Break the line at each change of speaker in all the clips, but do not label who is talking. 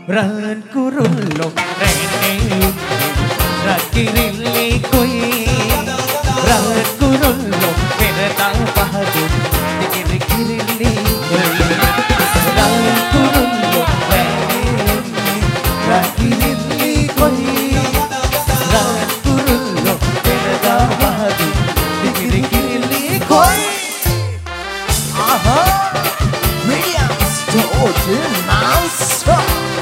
රන් කුරුල්ලෝ රැනේ රකිරිල්ලි කොයි රන් කුරුල්ලෝ පෙරදා පහදුන් දිගිරි කිරිල්ලි කොයි රන් කුරුල්ලෝ රැනේ රකිරිල්ලි කොයි රන් කුරුල්ලෝ පෙරදා පහදුන් දිගිරි කිරිල්ලි කොයි
Aha! Williams Total Monster!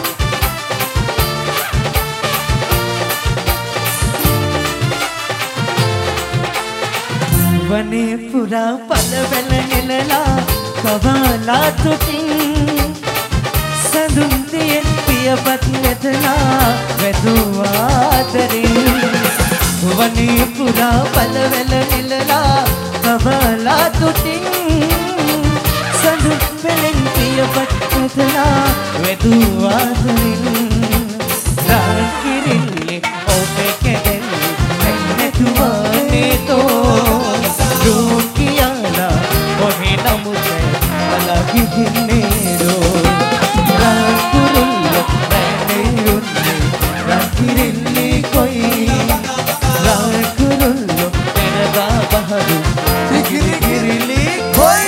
වනේ පුරා පළවැල නෙලලා කවාලා තුටින් සඳුන් තියෙන් පියපත් නැතලා වැදුවා දරින් වනේ පුරා පළවැල නෙලලා කවාලා තුටින් සඳුන් පෙලෙන් පියපත් නැතලා වැදුවා දරින් රාල් කිරිල්ලේ ඔබේ කැදෙල්ලේ නැතුවා නේතෝ Rukiana, kohena mujhe alagi dinero. Rakurullo, maine unne, rakirilli koi. Rakurullo, terga bahadu, digirilli koi.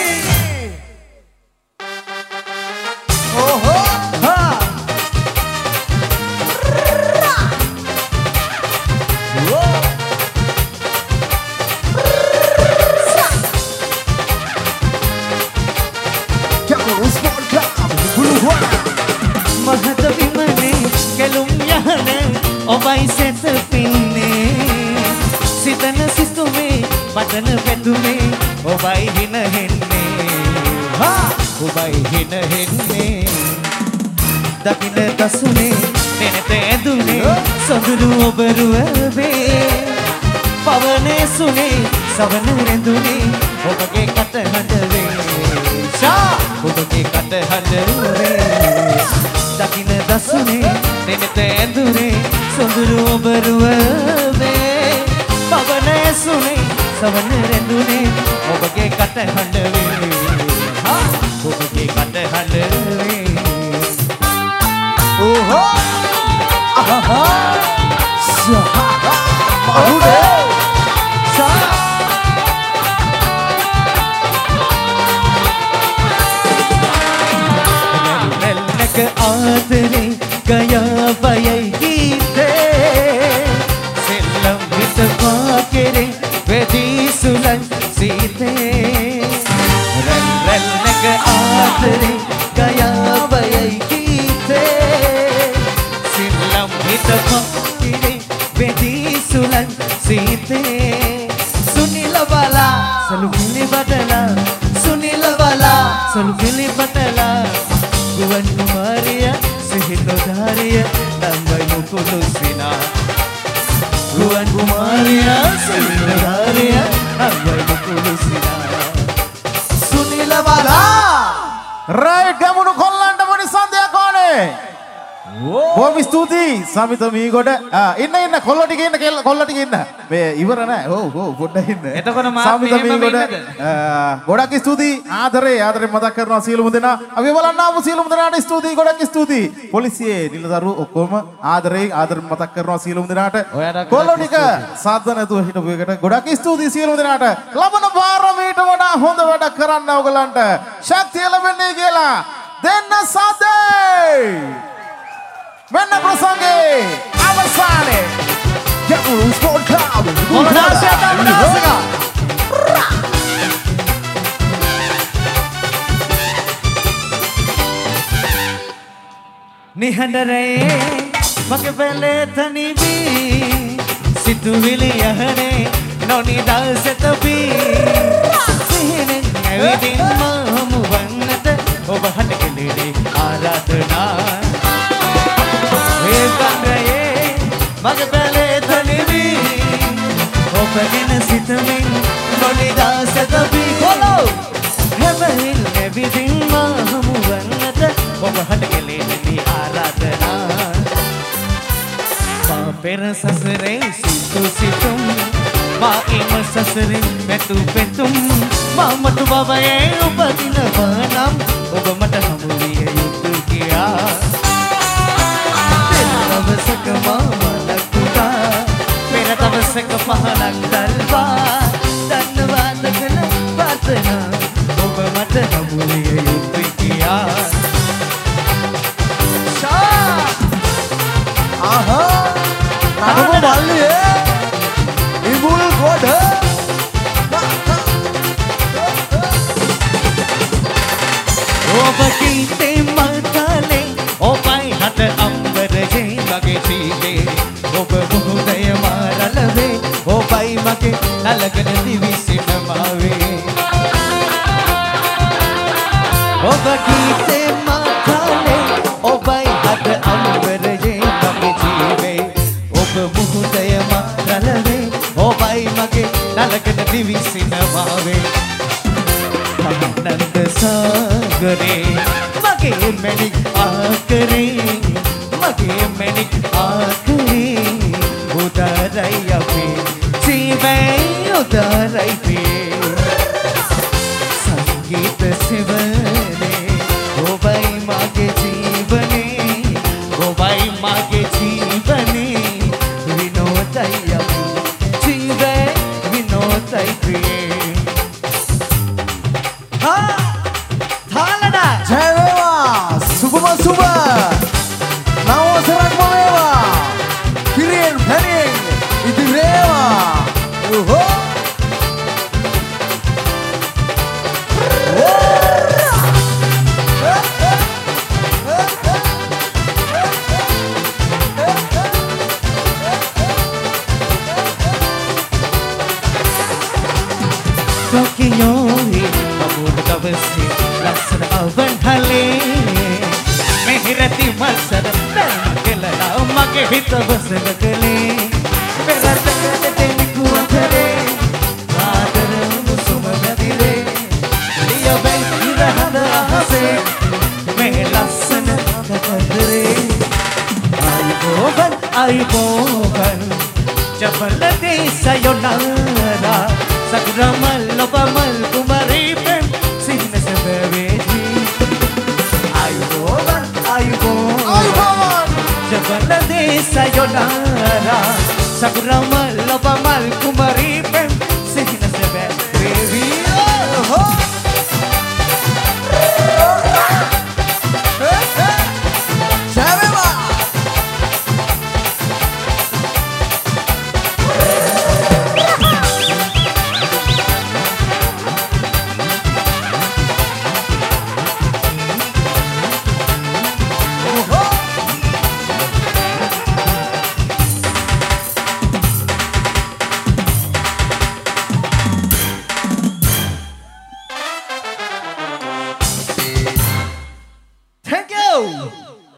Oh ho, ha. Whoa. මහත විමනේ ගැලුම් යහන ඔබයි සෙත පින්නේ සිතන සිතුවේ පතන පැතුමේ ඔබයි හින හෙන්නේ හා ඔබයි හින හෙන්නේ දකින දසුනේ දෙනත ඇදුනේ සොඳුරු ඔබ රුවේ පවනේ සුනේ සවන රැඳුනේ ඔබගේ කට හඬ වේ ඔබගේ කට හඬ දකින දසුනේ දෙනත ඇඳුනේ සොඳුරු ඔබ රුවේ පවනේ සුනේ සවන රැඳුනේ ඔබගේ කට හඬ වේ ඔබගේ කට හඬ වේ ඕහෝ අහහා සහා මහුඩේ සා आदरे गया बयई गीते सेल्लम हितवा केरे वेदी सुलन सीते रल रल नग आदरे गया बयई गीते सेल्लम हितवा केरे वेदी सुलन सीते सुनील वाला सलुफिली बदला सुनील वाला सलुफिली बदला Guwan Kumaria, Sihito Daria, Tambay Mukulo Sina. Guwan Kumaria, Sihito Daria, Tambay Mukulo Sina. Sunila Bala!
Right, Gamunu Kolanda Muni Sandhya Kone! බොහොම ස්තුතියි සමිත මීගොඩ ඉන්න කොල්ල ටික ඉන්න කොල්ල ටික ඉන්න මේ ඉවර නෑ ඔව් පොඩ්ඩක් ඉන්න
එතකොට මාත් මෙහෙම ඉන්නද
ගොඩක් ස්තුතියි ආදරේ මතක් කරනවා සියලුම දෙනා අපි බලන්න ආපු සියලුම දෙනාට ස්තුතියි ගොඩක් ස්තුතියි පොලිසියේ නිලදරු ඔක්කොම ආදරේ මතක් කරනවා සියලුම දෙනාට කොල්ල ටික සාද්ද නැතුව හිටපු එකට ගොඩක් ස්තුතියි සියලුම දෙනාට ලබන පාරමීට වඩා හොඳ වැඩ කරන්න ඔයගලන්ට ශක්තිය ලැබෙන්නේ කියලා දෙන්න සාදේ Menna Prasange Avasane Jammu Sport Club Munasika
Nihandare Mage pele thanibi Situvili yahane Noni dalsetabi Sihine Avidin mahamu vannata Oba hatakilide Aradhana Mage pele thanibi Open sitamin Noni dalsetabi Kolo Heaven everything mahamu vannata Oba hatakilide Aradhana Pera sasare situ situm Ma ima sasare metu petum Ma matu babaye upadina vanam Oba mata hamuliye yutu kiya පහනක් දල්වා දන්නවාද කළ වර්තනා ඔබ මට හමුවිය යුතුයි කියා
නඩුව මල්ලියේ ඉබුල් ගොඩ
ඔබ කීතේ මල්තලේ ඔබයි හට අම්බරජේ මගේ ජීවේ ඔබ මුහුදය මාරලවේ ඔබයි මගේ නලකන දිවිසින මාවේ ඔබ කීතේ මල්තලේ ඔබයි හට අම්බරජේ මගේ ජීවේ ඔබ මුහුදය මාරලවේ ඔබයි මගේ නලකන දිවිසින මාවේ නන්ද සාගරේ මගේ මැණික් ආකරේ මගේ මැණික් ආකරේ උදාරයි අපේ ජීවේ උදාරයි පේ සංගීත සෙවනේ ඔබයි මගේ ජීවනේ ඔබයි මගේ ජීවනේ විනෝදයි අපේ ජීවේ විනෝදයි පේ
ජයවේවා සුබම සුබ නවසරක්ම වේවා කිරියෙන් පැනියෙන් ඉදිරියේවා යෝහෝ
Tokiyoi Mabud kawasi Lasan awan hale Mehirati masar Kelala mage hita basag kale Merata kate nikua kare Adar musuma nadire Liya ben irahada hase Me lasan kadare Ay boban Jabal sayonara Sagramal lopamal kumaripem Sinna sabaveji Ayuboban Jabal sayonara Sagramal lopamal kumaripem